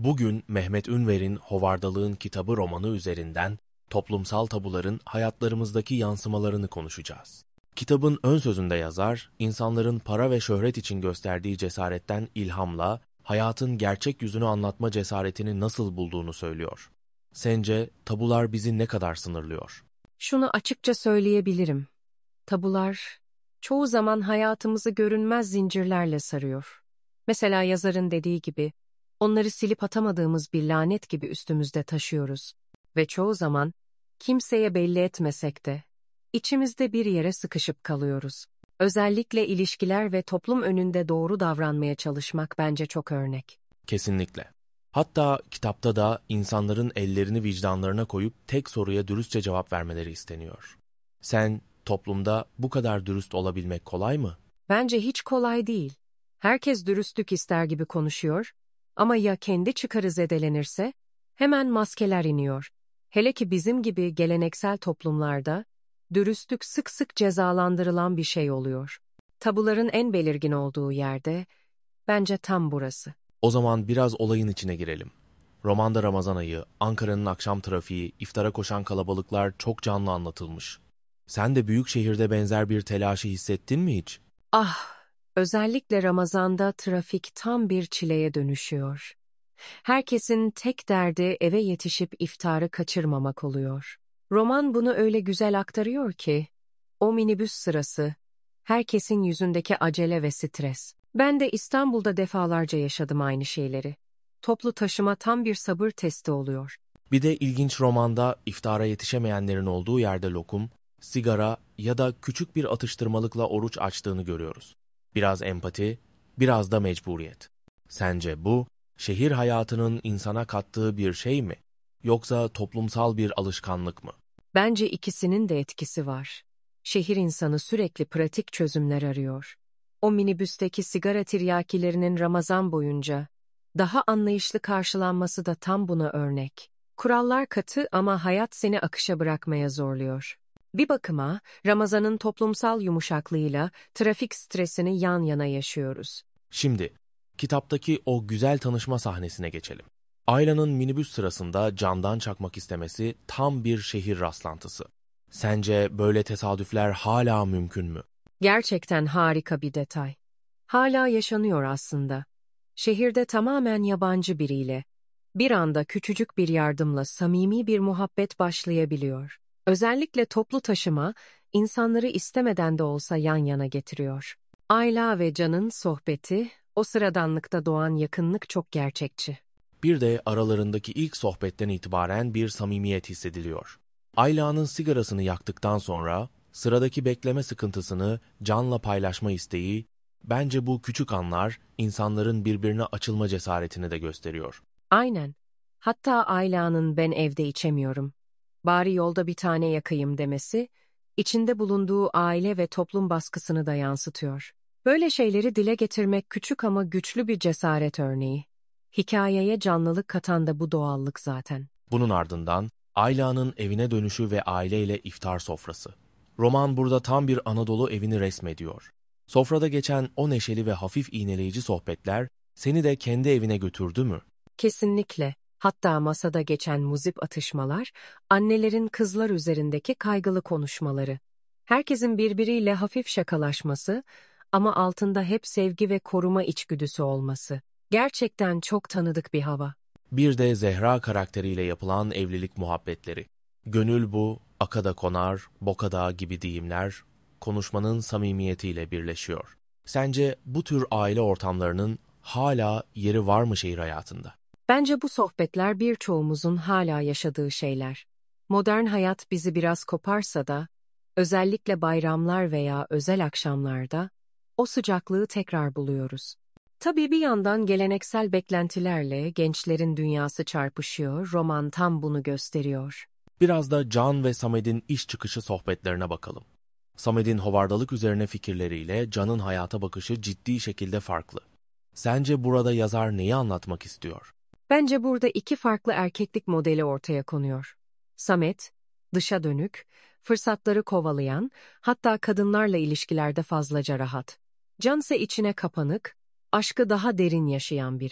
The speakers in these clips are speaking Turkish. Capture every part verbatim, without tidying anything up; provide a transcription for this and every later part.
Bugün Mehmet Ünver'in Hovardalığın Kitabı romanı üzerinden toplumsal tabuların hayatlarımızdaki yansımalarını konuşacağız. Kitabın ön sözünde yazar, insanların para ve şöhret için gösterdiği cesaretten ilhamla hayatın gerçek yüzünü anlatma cesaretini nasıl bulduğunu söylüyor. Sence tabular bizi ne kadar sınırlıyor? Şunu açıkça söyleyebilirim. Tabular çoğu zaman hayatımızı görünmez zincirlerle sarıyor. Mesela yazarın dediği gibi, onları silip atamadığımız bir lanet gibi üstümüzde taşıyoruz. Ve çoğu zaman, kimseye belli etmesek de, içimizde bir yere sıkışıp kalıyoruz. Özellikle ilişkiler ve toplum önünde doğru davranmaya çalışmak bence çok örnek. Kesinlikle. Hatta kitapta da insanların ellerini vicdanlarına koyup tek soruya dürüstçe cevap vermeleri isteniyor. Sen toplumda bu kadar dürüst olabilmek kolay mı? Bence hiç kolay değil. Herkes dürüstlük ister gibi konuşuyor ama ya kendi çıkarı zedelenirse hemen maskeler iniyor. Hele ki bizim gibi geleneksel toplumlarda dürüstlük sık sık cezalandırılan bir şey oluyor. Tabuların en belirgin olduğu yerde bence tam burası. O zaman biraz olayın içine girelim. Romanda Ramazan ayı, Ankara'nın akşam trafiği, iftara koşan kalabalıklar çok canlı anlatılmış. Sen de büyük şehirde benzer bir telaşı hissettin mi hiç? Ah, özellikle Ramazan'da trafik tam bir çileye dönüşüyor. Herkesin tek derdi eve yetişip iftarı kaçırmamak oluyor. Roman bunu öyle güzel aktarıyor ki, o minibüs sırası, herkesin yüzündeki acele ve stres. Ben de İstanbul'da defalarca yaşadım aynı şeyleri. Toplu taşıma tam bir sabır testi oluyor. Bir de ilginç romanda iftara yetişemeyenlerin olduğu yerde lokum, sigara ya da küçük bir atıştırmalıkla oruç açtığını görüyoruz. Biraz empati, biraz da mecburiyet. Sence bu, şehir hayatının insana kattığı bir şey mi? Yoksa toplumsal bir alışkanlık mı? Bence ikisinin de etkisi var. Şehir insanı sürekli pratik çözümler arıyor. O minibüsteki sigara tiryakilerinin Ramazan boyunca daha anlayışlı karşılanması da tam buna örnek. Kurallar katı ama hayat seni akışa bırakmaya zorluyor. Bir bakıma Ramazan'ın toplumsal yumuşaklığıyla trafik stresini yan yana yaşıyoruz. Şimdi, kitaptaki o güzel tanışma sahnesine geçelim. Ayla'nın minibüs sırasında candan çakmak istemesi tam bir şehir rastlantısı. Sence böyle tesadüfler hala mümkün mü? Gerçekten harika bir detay. Hala yaşanıyor aslında. Şehirde tamamen yabancı biriyle, bir anda küçücük bir yardımla samimi bir muhabbet başlayabiliyor. Özellikle toplu taşıma, insanları istemeden de olsa yan yana getiriyor. Ayla ve Can'ın sohbeti, o sıradanlıkta doğan yakınlık çok gerçekçi. Bir de aralarındaki ilk sohbetten itibaren bir samimiyet hissediliyor. Ayla'nın sigarasını yaktıktan sonra sıradaki bekleme sıkıntısını Can'la paylaşma isteği, bence bu küçük anlar insanların birbirine açılma cesaretini de gösteriyor. Aynen. Hatta Ayla'nın ben evde içemiyorum, bari yolda bir tane yakayım demesi, içinde bulunduğu aile ve toplum baskısını da yansıtıyor. Böyle şeyleri dile getirmek küçük ama güçlü bir cesaret örneği. Hikayeye canlılık katan da bu doğallık zaten. Bunun ardından Ayla'nın evine dönüşü ve aileyle iftar sofrası. Roman burada tam bir Anadolu evini resmediyor. Sofrada geçen o neşeli ve hafif iğneleyici sohbetler seni de kendi evine götürdü mü? Kesinlikle. Hatta masada geçen muzip atışmalar, annelerin kızlar üzerindeki kaygılı konuşmaları. Herkesin birbiriyle hafif şakalaşması ama altında hep sevgi ve koruma içgüdüsü olması. Gerçekten çok tanıdık bir hava. Bir de Zehra karakteriyle yapılan evlilik muhabbetleri. Gönül bu, aka da konar, boka da gibi deyimler, konuşmanın samimiyetiyle birleşiyor. Sence bu tür aile ortamlarının hala yeri var mı şehir hayatında? Bence bu sohbetler birçoğumuzun hala yaşadığı şeyler. Modern hayat bizi biraz koparsa da, özellikle bayramlar veya özel akşamlarda, o sıcaklığı tekrar buluyoruz. Tabii bir yandan geleneksel beklentilerle gençlerin dünyası çarpışıyor, roman tam bunu gösteriyor. Biraz da Can ve Samet'in iş çıkışı sohbetlerine bakalım. Samet'in hovardalık üzerine fikirleriyle Can'ın hayata bakışı ciddi şekilde farklı. Sence burada yazar neyi anlatmak istiyor? Bence burada iki farklı erkeklik modeli ortaya konuyor. Samet, dışa dönük, fırsatları kovalayan, hatta kadınlarla ilişkilerde fazlaca rahat. Can ise içine kapanık, aşkı daha derin yaşayan biri.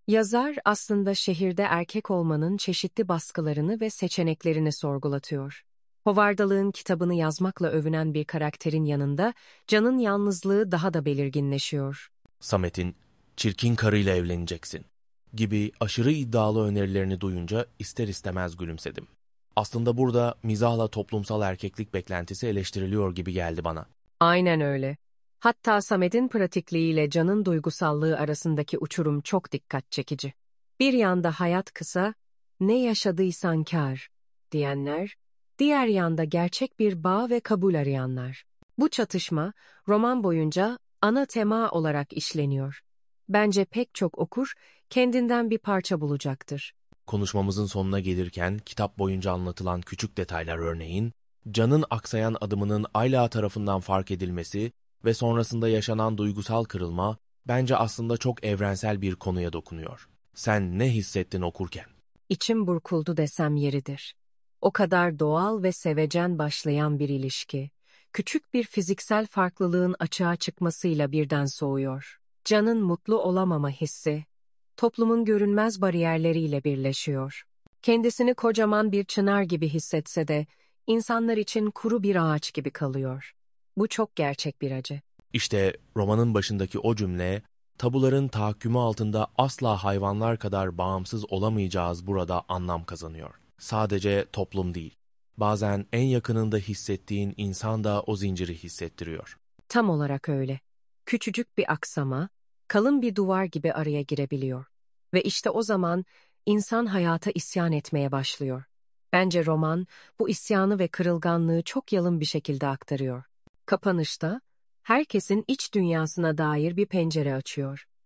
Yazar aslında şehirde erkek olmanın çeşitli baskılarını ve seçeneklerini sorgulatıyor. Hovardalığın kitabını yazmakla övünen bir karakterin yanında Can'ın yalnızlığı daha da belirginleşiyor. Samet'in "çirkin karıyla evleneceksin" gibi aşırı iddialı önerilerini duyunca ister istemez gülümsedim. Aslında burada mizahla toplumsal erkeklik beklentisi eleştiriliyor gibi geldi bana. Aynen öyle. Hatta Samet'in pratikliğiyle Can'ın duygusallığı arasındaki uçurum çok dikkat çekici. Bir yanda hayat kısa, ne yaşadıysan kâr diyenler, diğer yanda gerçek bir bağ ve kabul arayanlar. Bu çatışma roman boyunca ana tema olarak işleniyor. Bence pek çok okur kendinden bir parça bulacaktır. Konuşmamızın sonuna gelirken kitap boyunca anlatılan küçük detaylar, örneğin Can'ın aksayan adımının Ayla tarafından fark edilmesi ve sonrasında yaşanan duygusal kırılma, bence aslında çok evrensel bir konuya dokunuyor. Sen ne hissettin okurken? İçim burkuldu desem yeridir. O kadar doğal ve sevecen başlayan bir ilişki, küçük bir fiziksel farklılığın açığa çıkmasıyla birden soğuyor. Can'ın mutlu olamama hissi, toplumun görünmez bariyerleriyle birleşiyor. Kendisini kocaman bir çınar gibi hissetse de, insanlar için kuru bir ağaç gibi kalıyor. Bu çok gerçek bir acı. İşte romanın başındaki o cümle, tabuların tahakkümü altında asla hayvanlar kadar bağımsız olamayacağız burada anlam kazanıyor. Sadece toplum değil, bazen en yakınında hissettiğin insan da o zinciri hissettiriyor. Tam olarak öyle. Küçücük bir aksama, kalın bir duvar gibi araya girebiliyor. Ve işte o zaman insan hayata isyan etmeye başlıyor. Bence roman bu isyanı ve kırılganlığı çok yalın bir şekilde aktarıyor. Kapanışta herkesin iç dünyasına dair bir pencere açıyor.